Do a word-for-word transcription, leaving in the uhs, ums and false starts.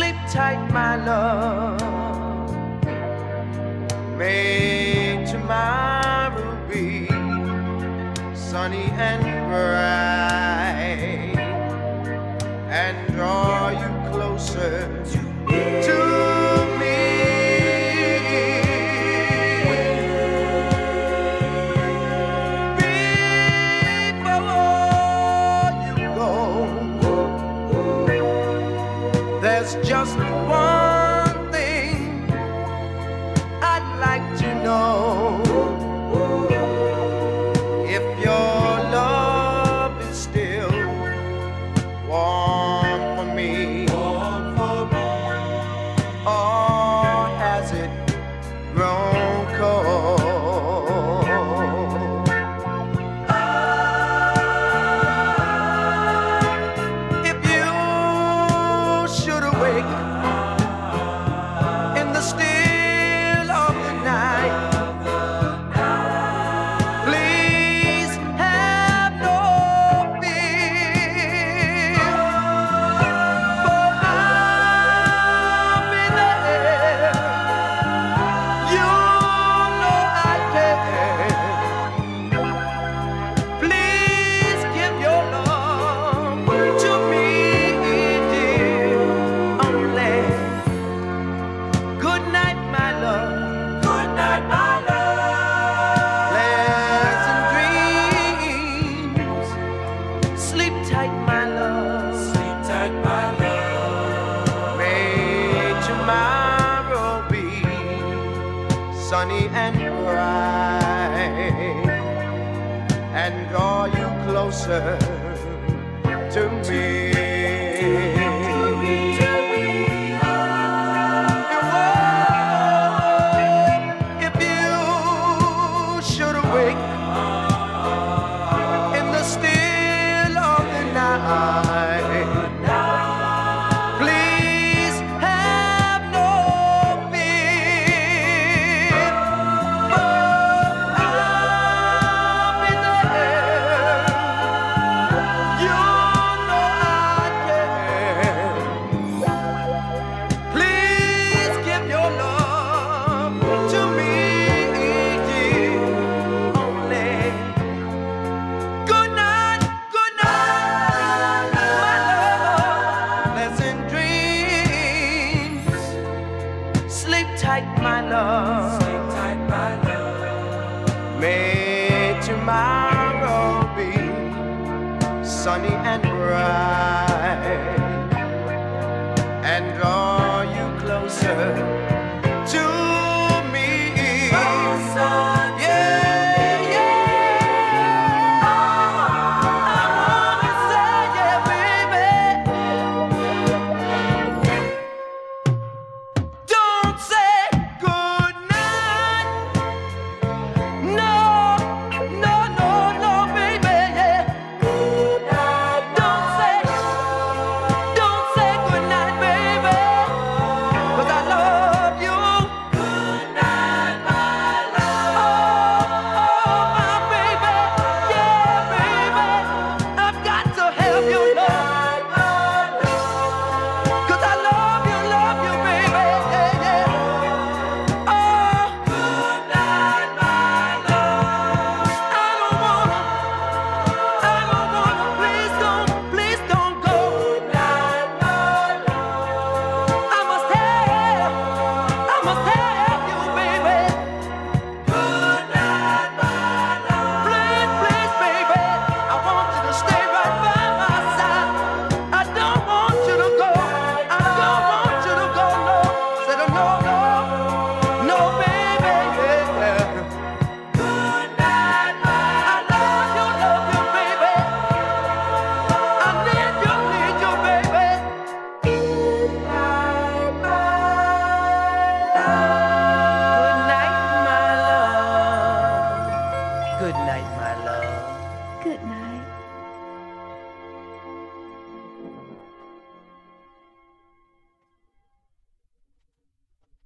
Sleep tight, my love. May tomorrow be sunny and bright, and draw you closer to me. To me. Before you go, there's just one thing I'd like to know. If your love is still warm for me, or has it grown cold? If you should awake in the still of the night, please have no fear, for I'll be there. You know I care. Please give your love to me, dear. Only good night, my love. Good night, my love. Pleasant dreams. Sleep tight, my love. Sleep tight, my love. May tomorrow be sunny and bright, and draw you closer to me. If you should awake in the still of the night, please have no fear, for I'll be there. You know I care. Please give your love to me, dear. Only good night, good night, my love. Pleasant dreams. Sleep tight, my love. Sleep tight, my love. May tomorrow be sunny and bright, and draw you closer to me. Yeah, yeah. I wanna say, yeah, baby. Don't say good night. No, no, no, no, baby. Good night. Don't say, don't say good night, baby. 'Cause I love you. Good night, my love. Oh, my baby. Yeah, baby. I've got to have your love. 'Cause I love you, love you, baby. Yeah, yeah. Oh, good night, my love. I don't wanna, I don't wanna, please don't, please don't go. Good night, my love. I must have, I must have you, baby. Good night, my love. Please, please, baby. I want you to stay right by my side. I don't want you to go. I don't want you to go, no. Said no, no, no, baby. Yeah. Good night, my love. I love you, love you, baby. I need you, need you, baby. Good night, my love. Good night, my love. Good night, my love. Good night.